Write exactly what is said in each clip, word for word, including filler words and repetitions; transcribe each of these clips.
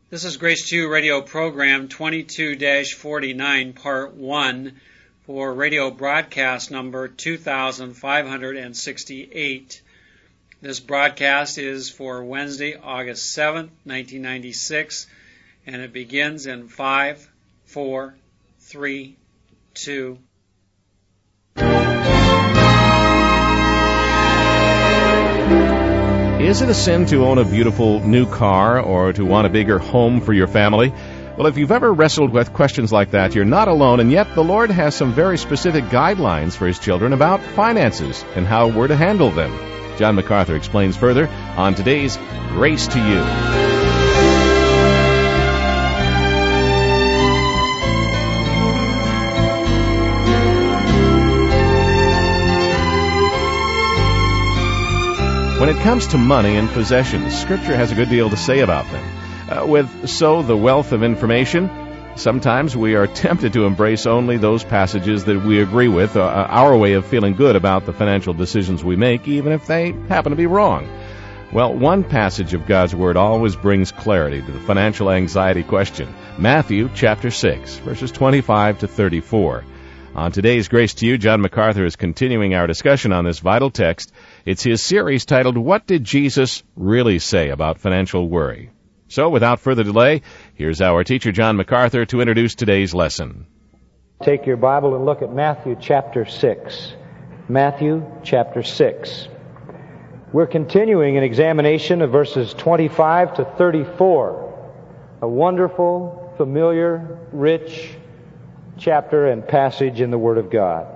This is Grace to You Radio Program twenty-two dash forty-nine, Part one, for radio broadcast number two thousand five hundred sixty-eight. This broadcast is for Wednesday, August seventh, nineteen ninety-six, and it begins in five, four, three, two. Is it a sin to own a beautiful new car or to want a bigger home for your family? Well, if you've ever wrestled with questions like that, you're not alone, and yet the Lord has some very specific guidelines for His children about finances and how we're to handle them. John MacArthur explains further on today's Grace to You. When it comes to money and possessions, Scripture has a good deal to say about them. Uh, with so the wealth of information, sometimes we are tempted to embrace only those passages that we agree with, uh, our way of feeling good about the financial decisions we make, even if they happen to be wrong. Well, one passage of God's Word always brings clarity to the financial anxiety question. Matthew chapter six, verses twenty-five to thirty-four. On today's Grace to You, John MacArthur is continuing our discussion on this vital text. It's his series titled, What Did Jesus Really Say About Financial Worry? So, without further delay, here's our teacher, John MacArthur, to introduce today's lesson. Take your Bible and look at Matthew chapter six. Matthew chapter six. We're continuing an examination of verses twenty-five to thirty-four. A wonderful, familiar, rich chapter and passage in the Word of God.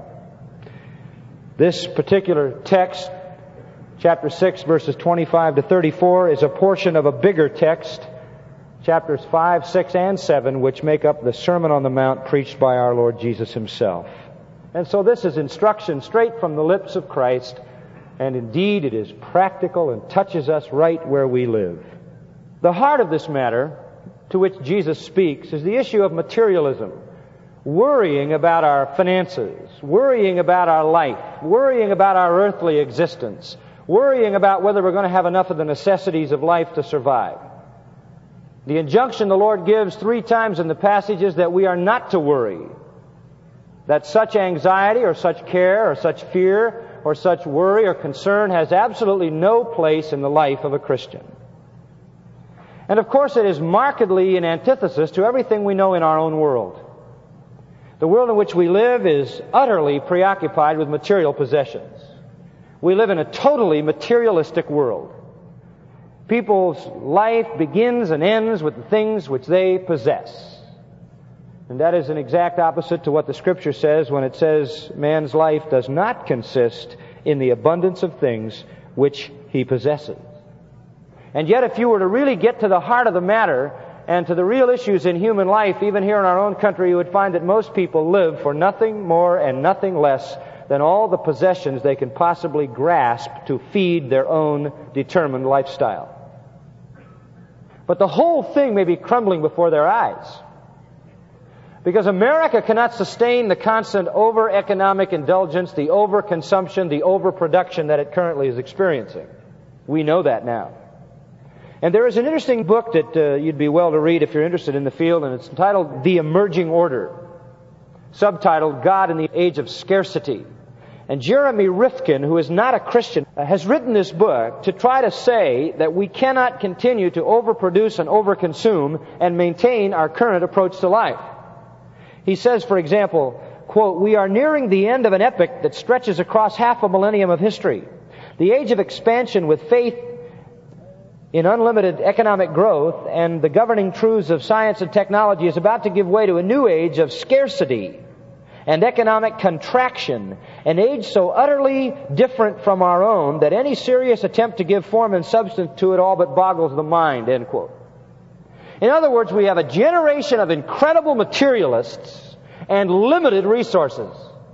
This particular text, chapter six, verses twenty-five to thirty-four, is a portion of a bigger text, chapters five, six, and seven, which make up the Sermon on the Mount preached by our Lord Jesus Himself. And so this is instruction straight from the lips of Christ, and indeed it is practical and touches us right where we live. The heart of this matter, to which Jesus speaks, is the issue of materialism. Worrying about our finances, worrying about our life, worrying about our earthly existence, worrying about whether we're going to have enough of the necessities of life to survive. The injunction the Lord gives three times in the passage is that we are not to worry, that such anxiety or such care or such fear or such worry or concern has absolutely no place in the life of a Christian. And of course it is markedly in antithesis to everything we know in our own world. The world in which we live is utterly preoccupied with material possessions. We live in a totally materialistic world. People's life begins and ends with the things which they possess. And that is an exact opposite to what the Scripture says when it says man's life does not consist in the abundance of things which he possesses. And yet if you were to really get to the heart of the matter, and to the real issues in human life, even here in our own country, you would find that most people live for nothing more and nothing less than all the possessions they can possibly grasp to feed their own determined lifestyle. But the whole thing may be crumbling before their eyes. Because America cannot sustain the constant over-economic indulgence, the over-consumption, the overproduction that it currently is experiencing. We know that now. And there is an interesting book that uh, you'd be well to read if you're interested in the field, and it's entitled The Emerging Order, subtitled God in the Age of Scarcity. And Jeremy Rifkin, who is not a Christian, uh, has written this book to try to say that we cannot continue to overproduce and overconsume and maintain our current approach to life. He says, for example, quote, "We are nearing the end of an epoch that stretches across half a millennium of history. The age of expansion with faith in unlimited economic growth and the governing truths of science and technology is about to give way to a new age of scarcity and economic contraction, an age so utterly different from our own that any serious attempt to give form and substance to it all but boggles the mind," end quote. In other words, we have a generation of incredible materialists and limited resources.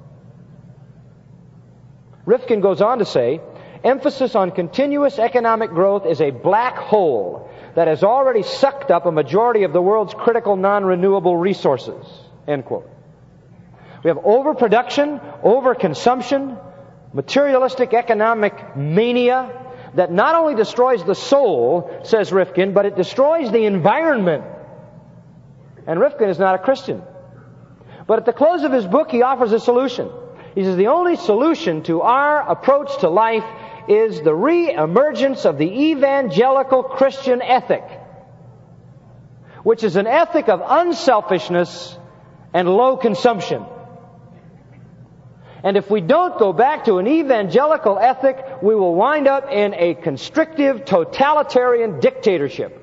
Rifkin goes on to say, "Emphasis on continuous economic growth is a black hole that has already sucked up a majority of the world's critical non-renewable resources," end quote. We have overproduction, overconsumption, materialistic economic mania, that not only destroys the soul, says Rifkin, but it destroys the environment. And Rifkin is not a Christian. But at the close of his book, he offers a solution. He says the only solution to our approach to life is the re-emergence of the evangelical Christian ethic, which is an ethic of unselfishness and low consumption. And if we don't go back to an evangelical ethic, we will wind up in a constrictive, totalitarian dictatorship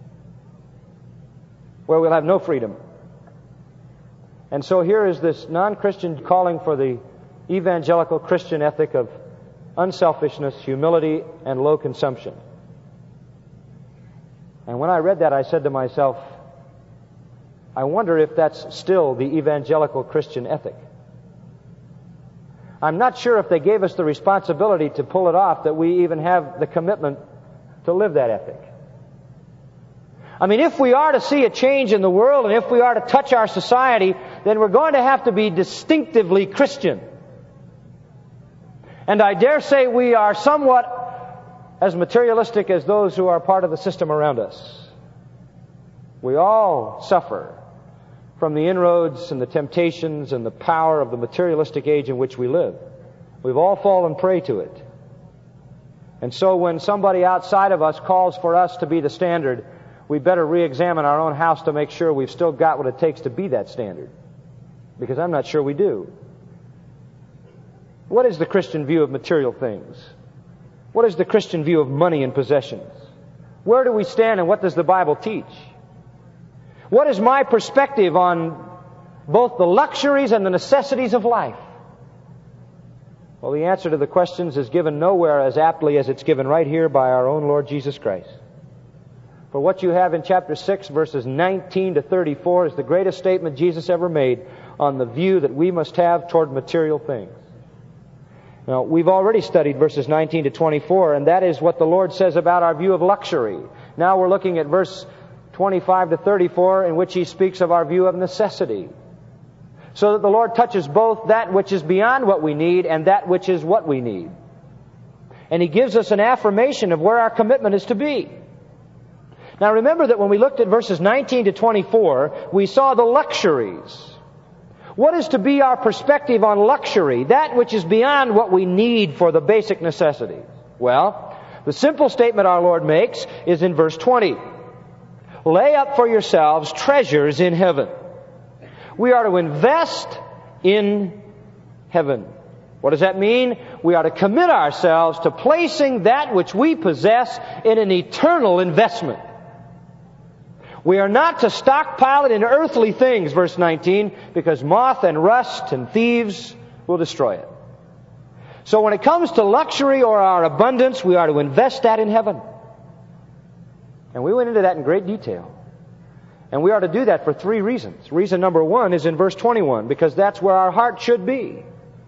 where we'll have no freedom. And so here is this non-Christian calling for the evangelical Christian ethic of unselfishness, humility, and low consumption. And when I read that, I said to myself, I wonder if that's still the evangelical Christian ethic. I'm not sure if they gave us the responsibility to pull it off, that we even have the commitment to live that ethic. I mean, if we are to see a change in the world, and if we are to touch our society, then we're going to have to be distinctively Christian. And I dare say we are somewhat as materialistic as those who are part of the system around us. We all suffer from the inroads and the temptations and the power of the materialistic age in which we live. We've all fallen prey to it. And so when somebody outside of us calls for us to be the standard, we better re-examine our own house to make sure we've still got what it takes to be that standard. Because I'm not sure we do. What is the Christian view of material things? What is the Christian view of money and possessions? Where do we stand and what does the Bible teach? What is my perspective on both the luxuries and the necessities of life? Well, the answer to the questions is given nowhere as aptly as it's given right here by our own Lord Jesus Christ. For what you have in chapter six, verses nineteen to thirty-four, is the greatest statement Jesus ever made on the view that we must have toward material things. Now, we've already studied verses nineteen to twenty-four, and that is what the Lord says about our view of luxury. Now we're looking at verse twenty-five to thirty-four, in which He speaks of our view of necessity. So that the Lord touches both that which is beyond what we need and that which is what we need. And He gives us an affirmation of where our commitment is to be. Now remember that when we looked at verses nineteen to twenty-four, we saw the luxuries. What is to be our perspective on luxury? That which is beyond what we need for the basic necessities. Well, the simple statement our Lord makes is in verse twenty. Lay up for yourselves treasures in heaven. We are to invest in heaven. What does that mean? We are to commit ourselves to placing that which we possess in an eternal investment. We are not to stockpile it in earthly things, verse nineteen, because moth and rust and thieves will destroy it. So when it comes to luxury or our abundance, we are to invest that in heaven. And we went into that in great detail. And we are to do that for three reasons. Reason number one is in verse twenty-one, because that's where our heart should be.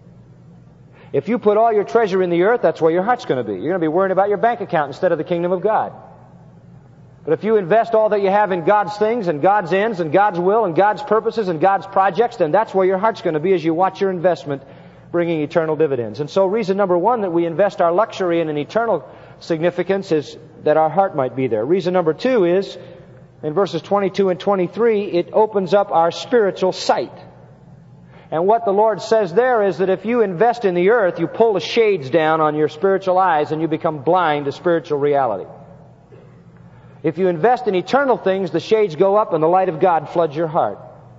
If you put all your treasure in the earth, that's where your heart's going to be. You're going to be worrying about your bank account instead of the kingdom of God. But if you invest all that you have in God's things and God's ends and God's will and God's purposes and God's projects, then that's where your heart's going to be as you watch your investment bringing eternal dividends. And so reason number one that we invest our luxury in an eternal significance is that our heart might be there. Reason number two is, in verses twenty-two and twenty-three, it opens up our spiritual sight. And what the Lord says there is that if you invest in the earth, you pull the shades down on your spiritual eyes and you become blind to spiritual reality. If you invest in eternal things, the shades go up and the light of God floods your heart.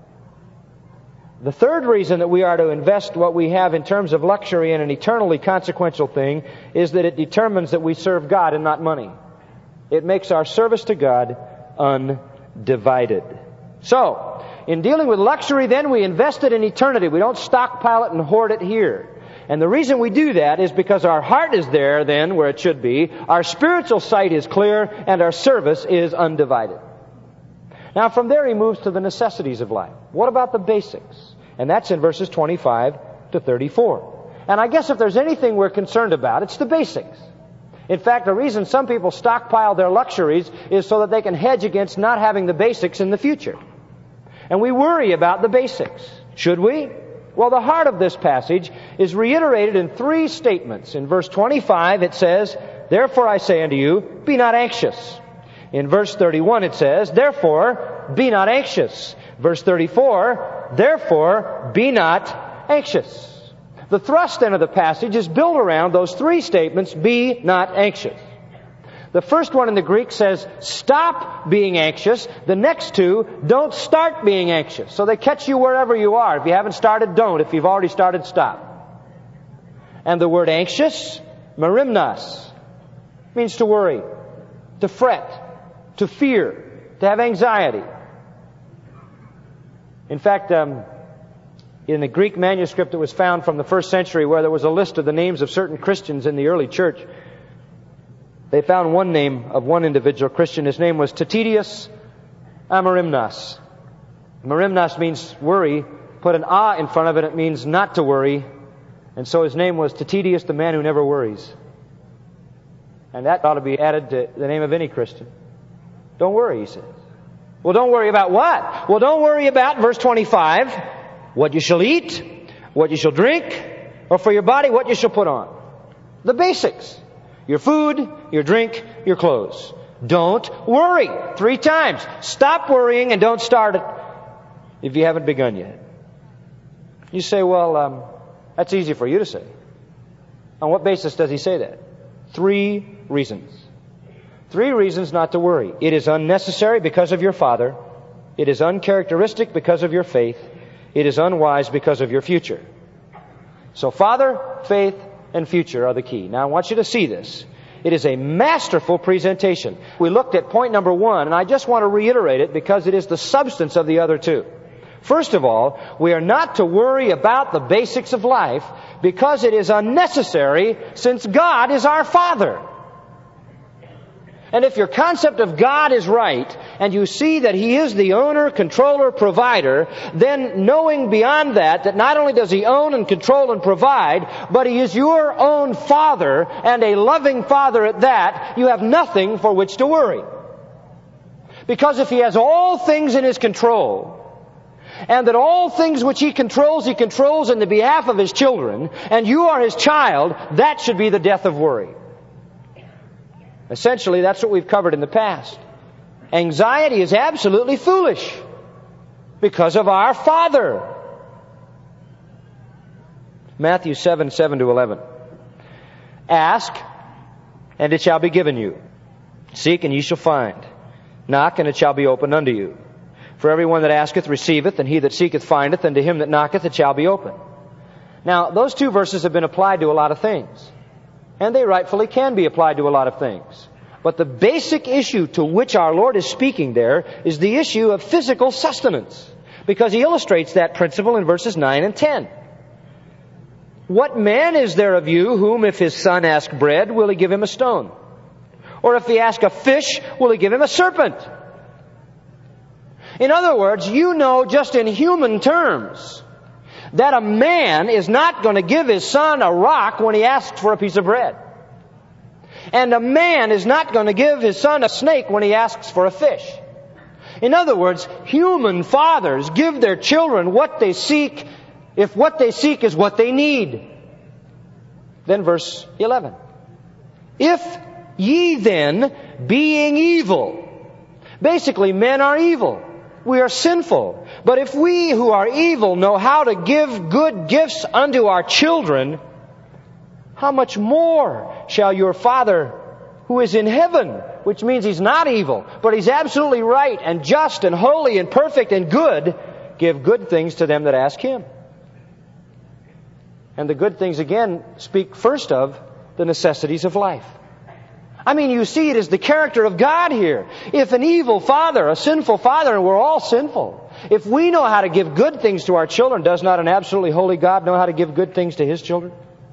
The third reason that we are to invest what we have in terms of luxury in an eternally consequential thing is that it determines that we serve God and not money. It makes our service to God undivided. So, in dealing with luxury, then, we invest it in eternity. We don't stockpile it and hoard it here. And the reason we do that is because our heart is there then where it should be, our spiritual sight is clear, and our service is undivided. Now from there he moves to the necessities of life. What about the basics? And that's in verses twenty-five to thirty-four. And I guess if there's anything we're concerned about, it's the basics. In fact, the reason some people stockpile their luxuries is so that they can hedge against not having the basics in the future. And we worry about the basics. Should we? Well, the heart of this passage is reiterated in three statements. In verse twenty-five, it says, therefore I say unto you, be not anxious. In verse thirty-one it says, therefore, be not anxious. Verse thirty-four, therefore, be not anxious. The thrust then of the passage is built around those three statements, be not anxious. The first one in the Greek says, stop being anxious. The next two, don't start being anxious. So they catch you wherever you are. If you haven't started, don't. If you've already started, stop. And the word anxious, merimnas, means to worry, to fret, to fear, to have anxiety. In fact, um, in the Greek manuscript that was found from the first century, where there was a list of the names of certain Christians in the early church, they found one name of one individual Christian. His name was Titidius Amarimnas. Merimnas means worry. Put an ah in front of it, it means not to worry. And so his name was Titidius, the man who never worries. And that ought to be added to the name of any Christian. Don't worry, he says. Well, don't worry about what? Well, don't worry about, verse twenty-five, what you shall eat, what you shall drink, or for your body, what you shall put on. The basics. Your food, your drink, your clothes. Don't worry. Three times. Stop worrying and don't start it if you haven't begun yet. You say, well, um, that's easy for you to say. On what basis does he say that? Three reasons. Three reasons not to worry. It is unnecessary because of your father. It is uncharacteristic because of your faith. It is unwise because of your future. So father, faith, and future are the key. Now I want you to see this. It is a masterful presentation. We looked at point number one, and I just want to reiterate it because it is the substance of the other two. First of all, we are not to worry about the basics of life because it is unnecessary since God is our Father. And if your concept of God is right, and you see that He is the owner, controller, provider, then knowing beyond that, that not only does He own and control and provide, but He is your own Father, and a loving Father at that, you have nothing for which to worry. Because if He has all things in His control, and that all things which He controls, He controls in the behalf of His children, and you are His child, that should be the death of worry. Essentially, that's what we've covered in the past. Anxiety is absolutely foolish because of our Father. Matthew seven, seven to eleven. Ask, and it shall be given you. Seek, and ye shall find. Knock, and it shall be opened unto you. For everyone that asketh receiveth, and he that seeketh findeth, and to him that knocketh it shall be opened. Now, those two verses have been applied to a lot of things. And they rightfully can be applied to a lot of things. But the basic issue to which our Lord is speaking there is the issue of physical sustenance. Because He illustrates that principle in verses nine and ten. What man is there of you whom if his son ask bread, will he give him a stone? Or if he ask a fish, will he give him a serpent? In other words, you know just in human terms that a man is not going to give his son a rock when he asks for a piece of bread. And a man is not going to give his son a snake when he asks for a fish. In other words, human fathers give their children what they seek if what they seek is what they need. Then verse eleven. If ye then, being evil. Basically, men are evil. We are sinful. But if we who are evil know how to give good gifts unto our children, how much more shall your Father who is in heaven, which means He's not evil, but He's absolutely right and just and holy and perfect and good, give good things to them that ask Him. And the good things, again, speak first of the necessities of life. I mean, you see it as the character of God here. If an evil father, a sinful father, and we're all sinful, if we know how to give good things to our children, does not an absolutely holy God know how to give good things to His children?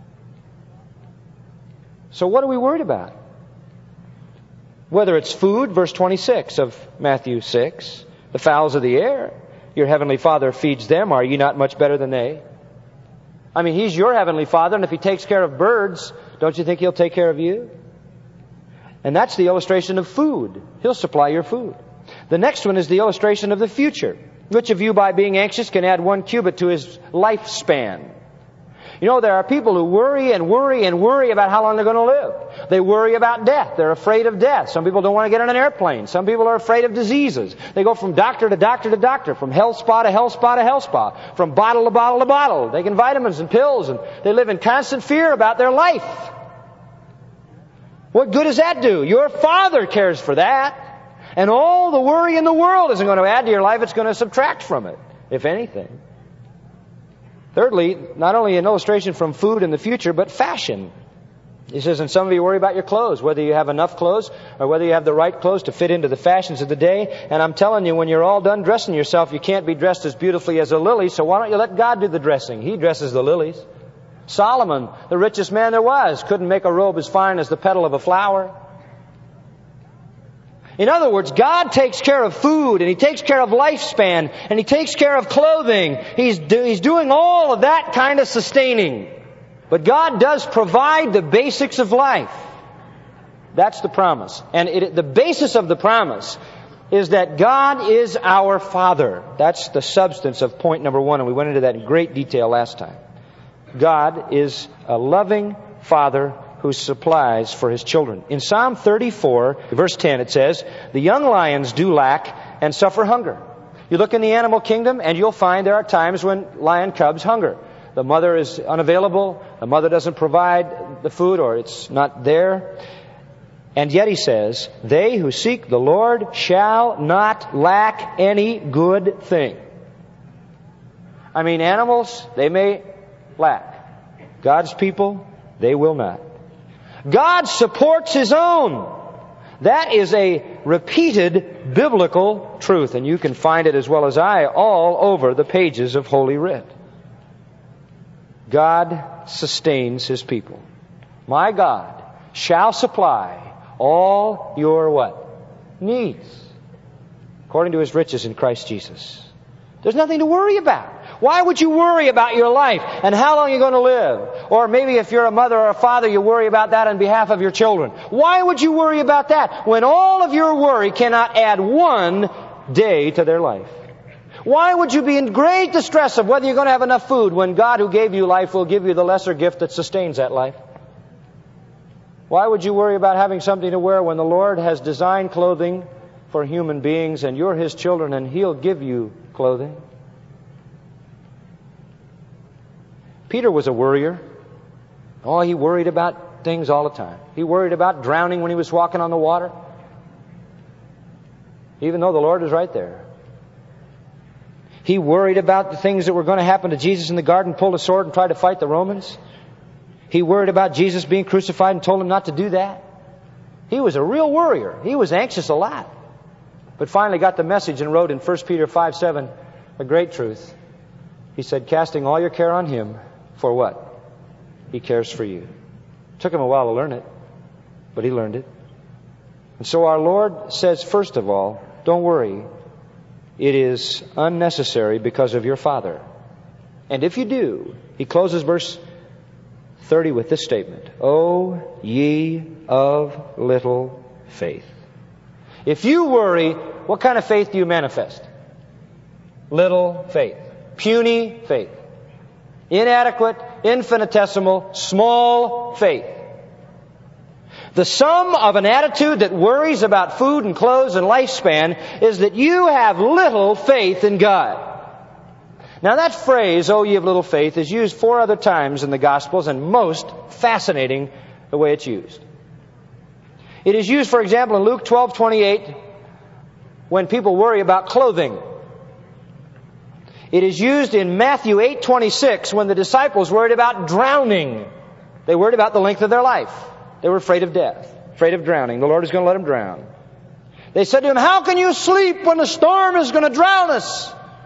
So what are we worried about? Whether it's food, verse twenty-six of Matthew six, the fowls of the air, your heavenly Father feeds them, are you not much better than they? I mean, He's your heavenly Father, and if He takes care of birds, don't you think He'll take care of you? And that's the illustration of food. He'll supply your food. The next one is the illustration of the future. Which of you, by being anxious, can add one cubit to his lifespan? You know, there are people who worry and worry and worry about how long they're going to live. They worry about death. They're afraid of death. Some people don't want to get on an airplane. Some people are afraid of diseases. They go from doctor to doctor to doctor, from health spa to health spa to health spa, from bottle to bottle to bottle, taking vitamins and pills, and they live in constant fear about their life. What good does that do? Your Father cares for that. And all the worry in the world isn't going to add to your life. It's going to subtract from it, if anything. Thirdly, not only an illustration from food in the future, but fashion. He says, and some of you worry about your clothes, whether you have enough clothes or whether you have the right clothes to fit into the fashions of the day. And I'm telling you, when you're all done dressing yourself, you can't be dressed as beautifully as a lily, so why don't you let God do the dressing? He dresses the lilies. Solomon, the richest man there was, couldn't make a robe as fine as the petal of a flower. In other words, God takes care of food, and He takes care of lifespan, and He takes care of clothing. He's, do, he's doing all of that kind of sustaining. But God does provide the basics of life. That's the promise. And it, the basis of the promise is that God is our Father. That's the substance of point number one, and we went into that in great detail last time. God is a loving Father who supplies for His children. In Psalm thirty-four, verse ten, it says, the young lions do lack and suffer hunger. You look in the animal kingdom and you'll find there are times when lion cubs hunger. The mother is unavailable, the mother doesn't provide the food, or it's not there. And yet He says, they who seek the Lord shall not lack any good thing. I mean, animals, they may lack. God's people, they will not. God supports His own. That is a repeated biblical truth, and you can find it as well as I all over the pages of Holy Writ. God sustains His people. My God shall supply all your what? Needs, according to His riches in Christ Jesus. There's nothing to worry about. Why would you worry about your life and how long you're going to live? Or maybe if you're a mother or a father, you worry about that on behalf of your children. Why would you worry about that when all of your worry cannot add one day to their life? Why would you be in great distress of whether you're going to have enough food when God who gave you life will give you the lesser gift that sustains that life? Why would you worry about having something to wear when the Lord has designed clothing for human beings and you're His children and He'll give you clothing? Peter was a worrier. Oh, he worried about things all the time. He worried about drowning when he was walking on the water, even though the Lord was right there. He worried about the things that were going to happen to Jesus in the garden, pulled a sword and tried to fight the Romans. He worried about Jesus being crucified and told him not to do that. He was a real worrier. He was anxious a lot. But finally got the message and wrote in First Peter five seven a great truth. He said, casting all your care on Him, for what? He cares for you. Took him a while to learn it, but he learned it. And so our Lord says, first of all, don't worry. It is unnecessary because of your Father. And if you do, He closes verse thirty with this statement, O ye of little faith. If you worry, what kind of faith do you manifest? Little faith. Puny faith. Inadequate, infinitesimal, small faith. The sum of an attitude that worries about food and clothes and lifespan is that you have little faith in God. Now that phrase, O ye of little faith, is used four other times in the Gospels, and most fascinating the way it's used. It is used, for example, in Luke twelve twenty-eight when people worry about clothing. It is used in Matthew eight twenty-six when the disciples worried about drowning. They worried about the length of their life. They were afraid of death, afraid of drowning. The Lord is going to let them drown. They said to Him, how can you sleep when the storm is going to drown us?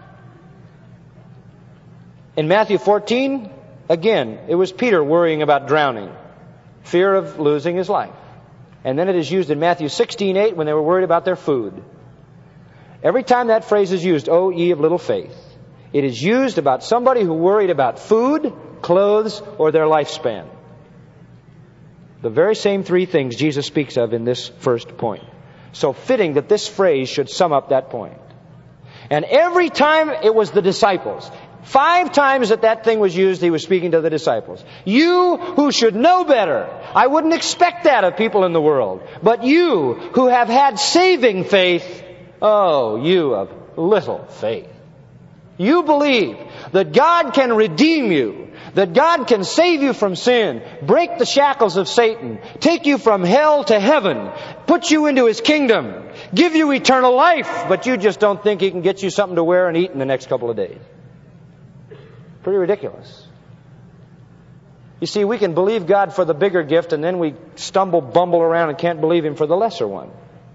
In Matthew fourteen, again, it was Peter worrying about drowning, fear of losing his life. And then it is used in Matthew sixteen eight when they were worried about their food. Every time that phrase is used, O ye of little faith, it is used about somebody who worried about food, clothes, or their lifespan. The very same three things Jesus speaks of in this first point. So fitting that this phrase should sum up that point. And every time it was the disciples, Five times that that thing was used, he was speaking to the disciples. You who should know better. I wouldn't expect that of people in the world. But you who have had saving faith, oh, you of little faith. You believe that God can redeem you, that God can save you from sin, break the shackles of Satan, take you from hell to heaven, put you into His kingdom, give you eternal life, but you just don't think He can get you something to wear and eat in the next couple of days. Pretty ridiculous. You see, we can believe God for the bigger gift and then we stumble, bumble around and can't believe Him for the lesser one.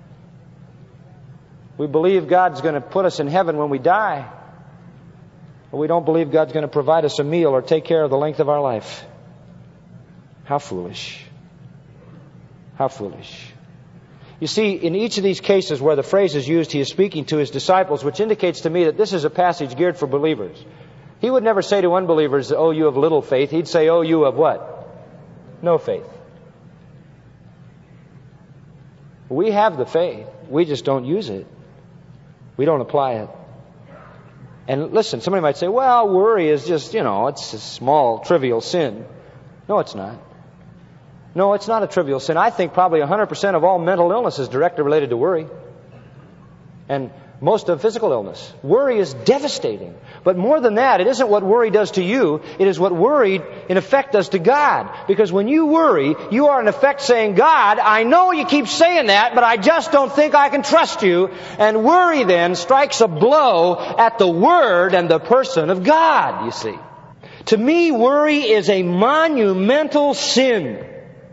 We believe God's going to put us in heaven when we die, but we don't believe God's going to provide us a meal or take care of the length of our life. How foolish. How foolish. You see, in each of these cases where the phrase is used, He is speaking to His disciples, which indicates to me that this is a passage geared for believers. He would never say to unbelievers, oh, you of little faith. He'd say, oh, you of what? No faith. We have the faith. We just don't use it. We don't apply it. And listen, somebody might say, well, worry is just, you know, it's a small, trivial sin. No, it's not. No, it's not a trivial sin. I think probably one hundred percent of all mental illness is directly related to worry. And most of physical illness. Worry is devastating. But more than that, it isn't what worry does to you. It is what worry, in effect, does to God. Because when you worry, you are in effect saying, God, I know you keep saying that, but I just don't think I can trust you. And worry then strikes a blow at the Word and the person of God, you see. To me, worry is a monumental sin.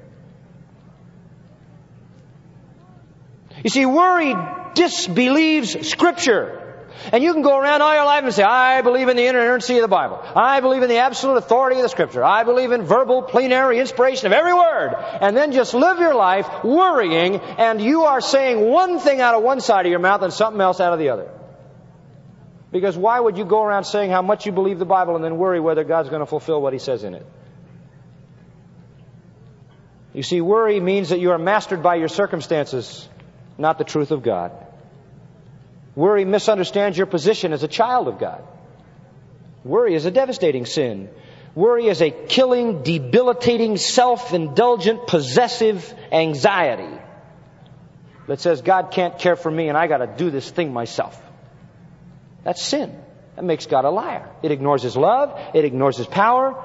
You see, worry disbelieves Scripture. And you can go around all your life and say, I believe in the inerrancy of the Bible. I believe in the absolute authority of the Scripture. I believe in verbal, plenary inspiration of every word. And then just live your life worrying, and you are saying one thing out of one side of your mouth and something else out of the other. Because why would you go around saying how much you believe the Bible and then worry whether God's going to fulfill what He says in it? You see, worry means that you are mastered by your circumstances, not the truth of God. Worry misunderstands your position as a child of God. Worry is a devastating sin. Worry is a killing, debilitating, self-indulgent, possessive anxiety that says God can't care for me and I got to do this thing myself. That's sin. That makes God a liar. It ignores His love. It ignores His power.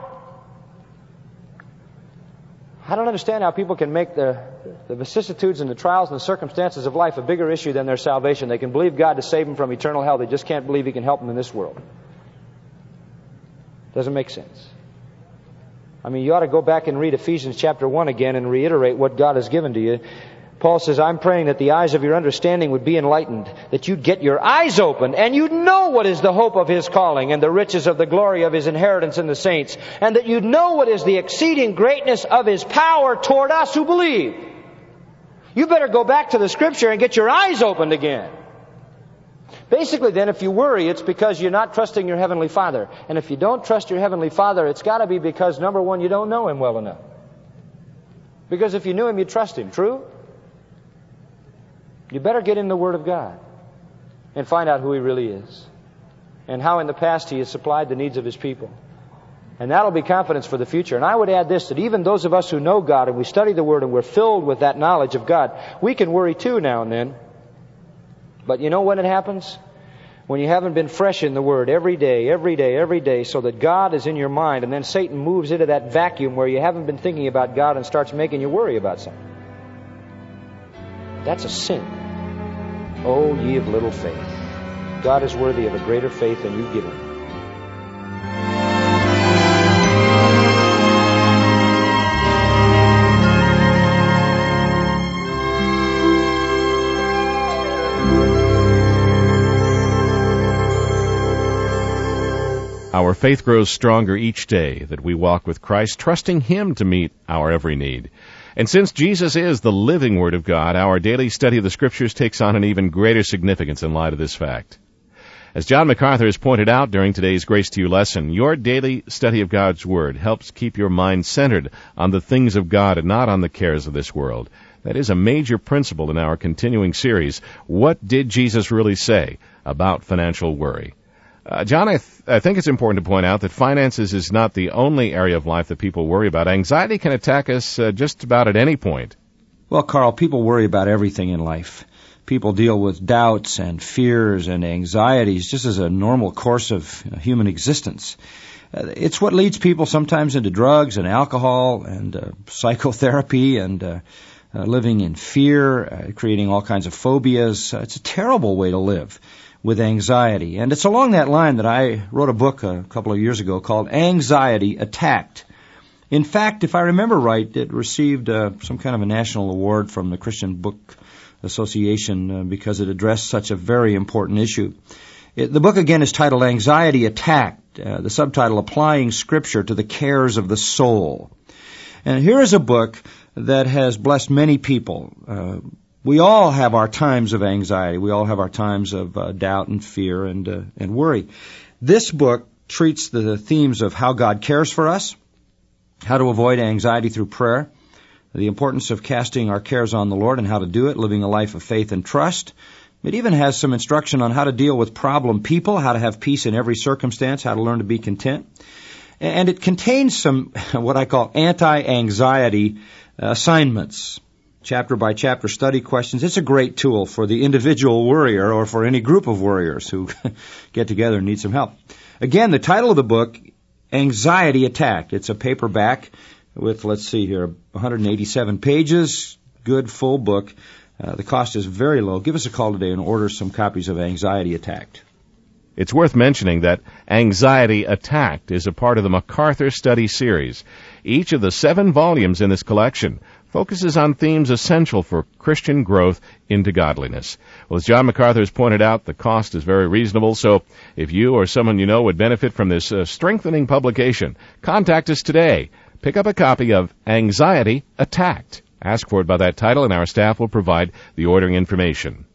I don't understand how people can make the, the vicissitudes and the trials and the circumstances of life a bigger issue than their salvation. They can believe God to save them from eternal hell. They just can't believe He can help them in this world. Doesn't make sense. I mean, you ought to go back and read Ephesians chapter one again and reiterate what God has given to you. Paul says, I'm praying that the eyes of your understanding would be enlightened, that you'd get your eyes open, and you'd know what is the hope of His calling and the riches of the glory of His inheritance in the saints, and that you'd know what is the exceeding greatness of His power toward us who believe. You better go back to the Scripture and get your eyes opened again. Basically then, if you worry, it's because you're not trusting your Heavenly Father. And if you don't trust your Heavenly Father, it's got to be because, number one, you don't know Him well enough. Because if you knew Him, you'd trust Him. True? You better get in the Word of God and find out who He really is and how in the past He has supplied the needs of His people. And that'll be confidence for the future. And I would add this, that even those of us who know God and we study the Word and we're filled with that knowledge of God, we can worry too now and then. But you know when it happens? When you haven't been fresh in the Word every day, every day, every day, so that God is in your mind, and then Satan moves into that vacuum where you haven't been thinking about God and starts making you worry about something. That's a sin. Oh, ye of little faith. God is worthy of a greater faith than you've given. Our faith grows stronger each day that we walk with Christ, trusting Him to meet our every need. And since Jesus is the living Word of God, our daily study of the Scriptures takes on an even greater significance in light of this fact. As John MacArthur has pointed out during today's Grace to You lesson, your daily study of God's Word helps keep your mind centered on the things of God and not on the cares of this world. That is a major principle in our continuing series, What Did Jesus Really Say About Financial Worry? Uh, John, I, th- I think it's important to point out that finances is not the only area of life that people worry about. Anxiety can attack us uh, just about at any point. Well, Carl, people worry about everything in life. People deal with doubts and fears and anxieties just as a normal course of uh, human existence. Uh, it's what leads people sometimes into drugs and alcohol and uh, psychotherapy and uh, uh, living in fear, uh, creating all kinds of phobias. Uh, it's a terrible way to live with anxiety. And it's along that line that I wrote a book a couple of years ago called Anxiety Attacked. In fact, if I remember right, it received uh, some kind of a national award from the Christian Book Association uh, because it addressed such a very important issue. It, the book again is titled Anxiety Attacked, uh, the subtitle Applying Scripture to the Cares of the Soul. And here is a book that has blessed many people. Uh, We all have our times of anxiety. We all have our times of uh, doubt and fear and uh, and worry. This book treats the themes of how God cares for us, how to avoid anxiety through prayer, the importance of casting our cares on the Lord and how to do it, living a life of faith and trust. It even has some instruction on how to deal with problem people, how to have peace in every circumstance, how to learn to be content. And it contains some what I call anti-anxiety assignments. Chapter by chapter study questions. It's a great tool for the individual worrier or for any group of worriers who get together and need some help. Again, the title of the book, Anxiety Attacked. It's a paperback with, let's see here, one hundred eighty-seven pages. Good full book. Uh, the cost is very low. Give us a call today and order some copies of Anxiety Attacked. It's worth mentioning that Anxiety Attacked is a part of the MacArthur Study Series. Each of the seven volumes in this collection focuses on themes essential for Christian growth into godliness. Well, as John MacArthur has pointed out, the cost is very reasonable, so if you or someone you know would benefit from this uh, strengthening publication, contact us today. Pick up a copy of Anxiety Attacked. Ask for it by that title, and our staff will provide the ordering information.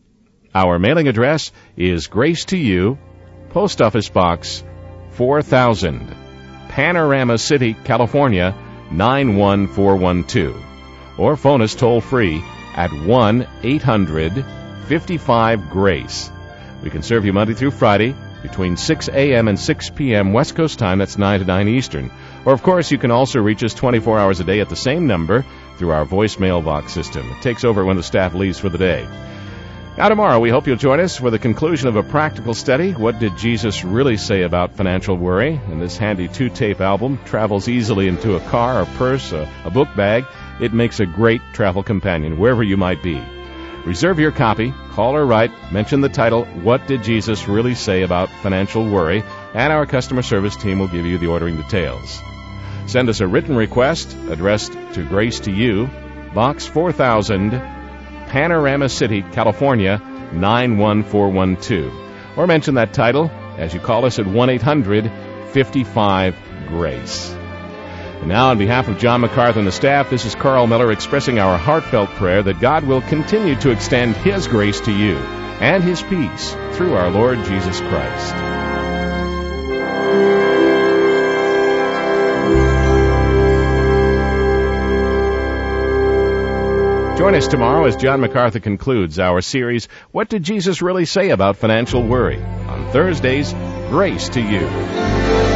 Our mailing address is Grace to You, Post Office Box four thousand, Panorama City, California, nine one four one two. Or phone us toll-free at one eight hundred fifty-five GRACE. We can serve you Monday through Friday between six a.m. and six p.m. West Coast time. That's nine to nine Eastern. Or, of course, you can also reach us twenty-four hours a day at the same number through our voicemail box system. It takes over when the staff leaves for the day. Now, tomorrow, we hope you'll join us for the conclusion of a practical study. What did Jesus really say about financial worry? And this handy two-tape album travels easily into a car, a purse, a, a book bag. It makes a great travel companion wherever you might be. Reserve your copy, call or write, mention the title, What Did Jesus Really Say About Financial Worry? And our customer service team will give you the ordering details. Send us a written request addressed to Grace to You, Box four thousand, Panorama City, California, nine one four one two. Or mention that title as you call us at one eight hundred fifty-five GRACE. And now, on behalf of John MacArthur and the staff, this is Carl Miller expressing our heartfelt prayer that God will continue to extend His grace to you and His peace through our Lord Jesus Christ. Join us tomorrow as John MacArthur concludes our series, What Did Jesus Really Say About Financial Worry? On Thursdays, Grace to You.